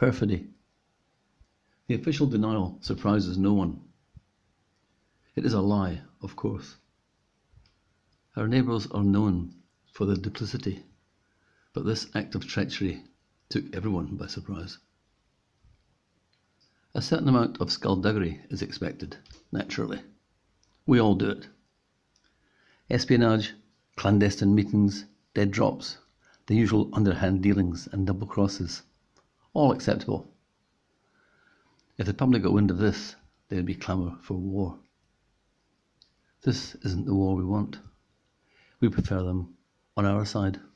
perfidy. The official denial surprises no one. It is a lie, of course. Our neighbours are known for their duplicity, but this act of treachery took everyone by surprise. A certain amount of skullduggery is expected, naturally. We all do it. Espionage, clandestine meetings, dead drops, the usual underhand dealings and double crosses, all acceptable. If the public got wind of this, there would be clamour for war. This isn't the war we want. We prefer them on our side.